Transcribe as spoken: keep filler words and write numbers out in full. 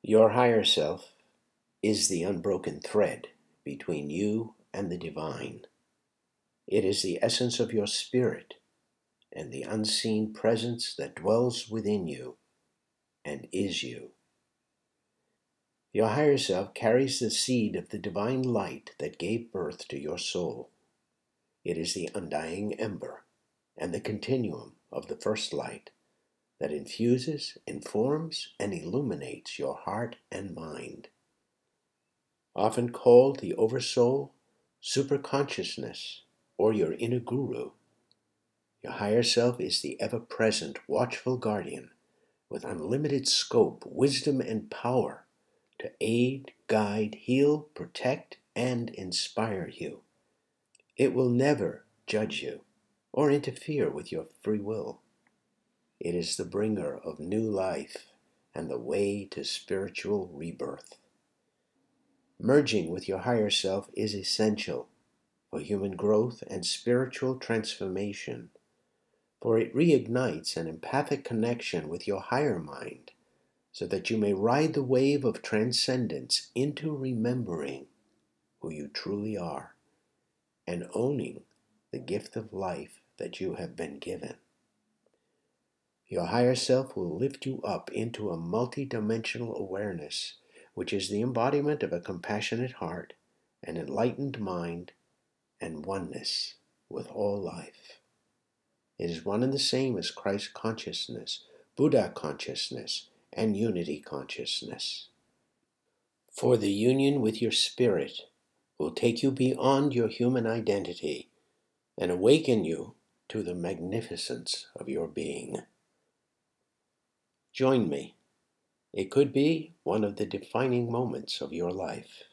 Your higher self is the unbroken thread between you and the divine. It is the essence of your spirit and the unseen presence that dwells within you and is you. Your higher self carries the seed of the divine light that gave birth to your soul. It is the undying ember and the continuum of the first light that infuses, informs, and illuminates your heart and mind. Often called the Oversoul, Superconsciousness, or your inner guru, your higher self is the ever-present, watchful guardian with unlimited scope, wisdom, and power to aid, guide, heal, protect, and inspire you. It will never judge you or interfere with your free will. It is the bringer of new life and the way to spiritual rebirth. Merging with your higher self is essential for human growth and spiritual transformation, for it reignites an empathic connection with your higher mind so that you may ride the wave of transcendence into remembering who you truly are and owning the gift of life that you have been given. Your higher self will lift you up into a multidimensional awareness, which is the embodiment of a compassionate heart, an enlightened mind, and oneness with all life. It is one and the same as Christ consciousness, Buddha consciousness, and unity consciousness. For the union with your spirit will take you beyond your human identity and awaken you to the magnificence of your being. Join me. It could be one of the defining moments of your life.